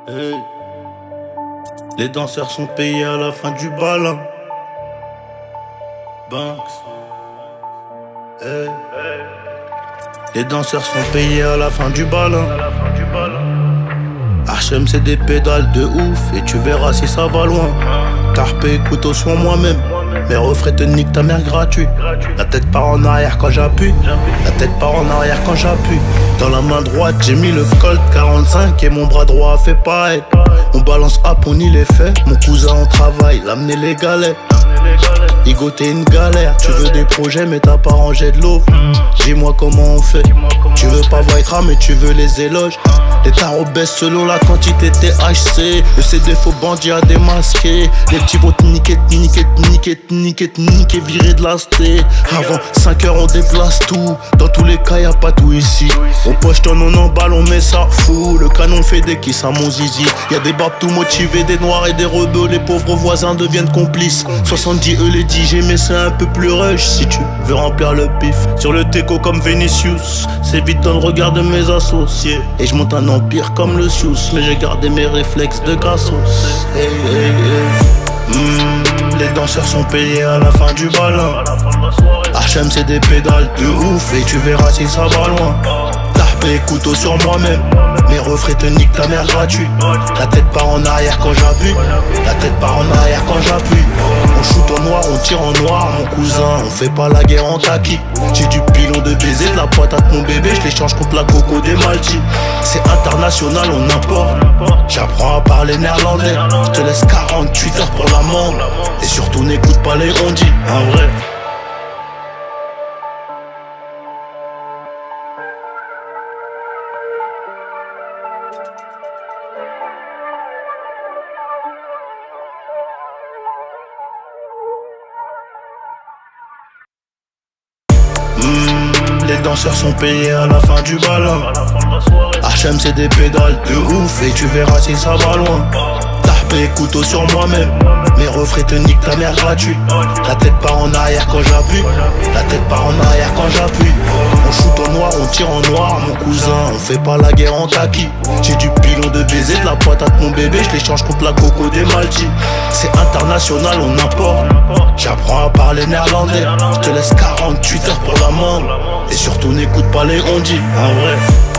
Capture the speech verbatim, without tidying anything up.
Hey. Les danseurs sont payés à la fin du bal. Hein. Banks. Hey. Les danseurs sont payés à la fin du bal. Hein. H M c'est des pédales de ouf et tu verras si ça va loin. Tarpé, couteau sur moi-même. Mes refrains te niquent ta mère gratuit. La tête part en arrière quand j'appuie. La tête part en arrière quand j'appuie. Dans la main droite j'ai mis le Colt quarante-cinq et mon bras droit a fait pareil. On balance up, on y les fait. Mon cousin on travaille, l'amener les galets. Igo t'es une galère, tu veux des projets mais t'as pas rangé de l'eau. Dis-moi comment on fait. Tu veux pas Vitra mais tu veux les éloges. Les tarots baissent selon la quantité T H C. Le C D faux bandit à démasquer. Les petits vont te niquer, te niquer, te niquer, te niquer, te niquer, virer de la sté. Avant cinq heures on déplace tout. Dans tous les cas y'a pas tout ici. On poche ton on emballe, on met ça fou. Le canon fait des kisses à mon zizi. Y'a des babs tout motivés, des noirs et des rebeux. Les pauvres voisins deviennent complices. soixante-dix eux les D J mais c'est un peu plus rush. Si tu veux remplir le pif sur le teco comme Vinicius, c'est vite dans le regard de mes associés. Et je monte un empire comme le Sius, mais j'ai gardé mes réflexes de grassos. Hey, hey, hey. Mmh, les danseurs sont payés à la fin du bal. H M c'est des pédales de ouf et tu verras si ça va loin. Tarpé, couteau sur moi-même. Mes refrains te niquent ta mère gratuit. La tête part en arrière quand j'appuie. La tête part en arrière quand j'appuie. On shoot au noir, on tire en noir, mon cousin. On fait pas la guerre en kaki. J'ai du pilon de baiser, de la patate mon bébé. Je l'échange contre la coco des Maldives. C'est international, on importe. J'apprends à parler néerlandais. Je te laisse quarante-huit heures pour l'amende. Et surtout n'écoute pas les ondits, en vrai. Les danseurs sont payés à la fin du bal. H M c'est des pédales de ouf et tu verras si ça va loin. Tarpé, couteau sur moi-même. Mes refrains te niquent ta mère gratuit. La tête part en arrière quand j'appuie. La tête part en arrière quand j'appuie. On shoot au noir, on tire en noir, mon cousin. On fait pas la guerre en kaki. J'ai du pilon de baiser, de la patate mon bébé. Je l'échange contre la coco des Maldives. C'est international, on importe. J'apprends à parler néerlandais. Je te laisse quarante-huit heures pour l'amende. Et surtout n'écoute pas les ondits, en vrai.